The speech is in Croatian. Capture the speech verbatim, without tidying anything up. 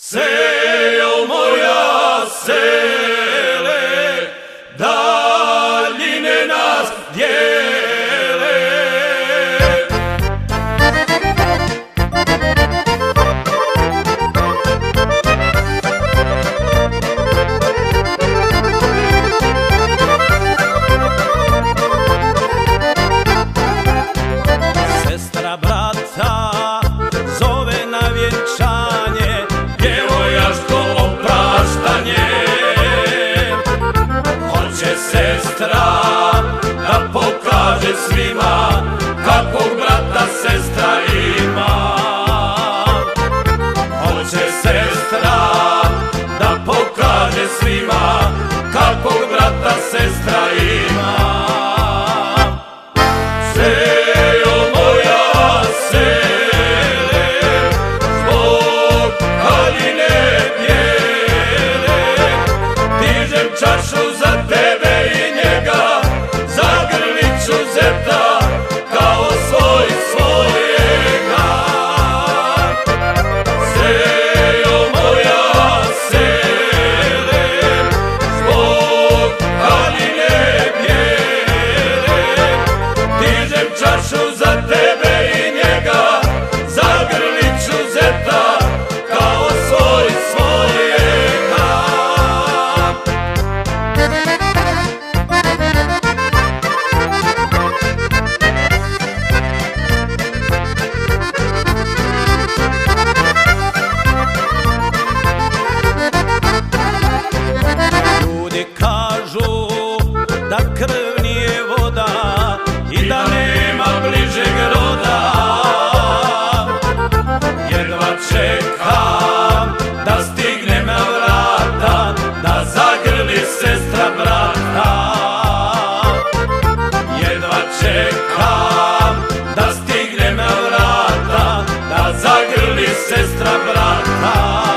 Sejo moja sele, daljine nas dijele. Sestra brata zove na vjenčanje, djevojaško opraštanje. Hoće sestra da pokaže svima kakvog brata sestra ima. Hoće sestra da pokaže svima kakvog brata sestra ima. Sejo moja sele, zbog haljine bijele, dižem čašu za tebe i njega, zagrlit ću zeta kao svoj svojega. Sejo moja sele, zbog haljine bijele, dižem čašu za tebe i njega, zagrlit ću zeta kao svoj svojega. Ljudi kažu da krv nije voda i da nema bližeg roda. Jedva čekam da stignem na vrata, da zagrli sestra brata. Jedva čekam da stignem na vrata, da zagrli sestra brata.